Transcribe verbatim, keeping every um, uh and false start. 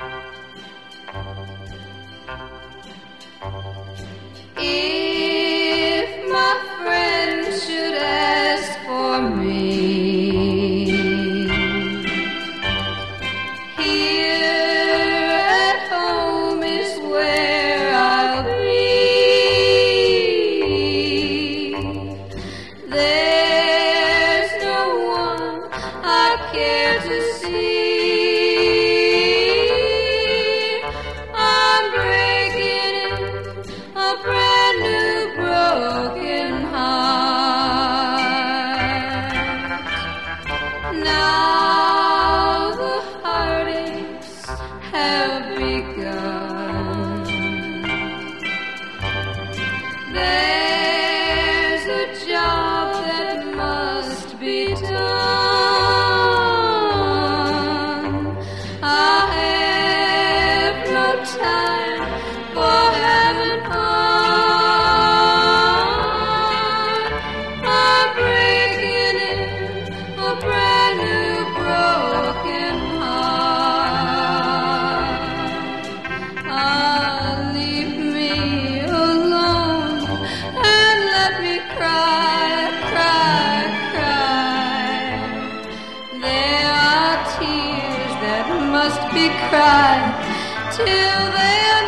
If my friend should ask for me, here at home is where I'll be. There's no one I care to see. I'm breaking in a brand new broken heart. Now the heartaches have begun. There's a job that must be done. I have no time for having fun. I'm breaking in a brand new broken heart. Ah, leave me alone and let me cry, cry, cry. There are tears that must be cried till they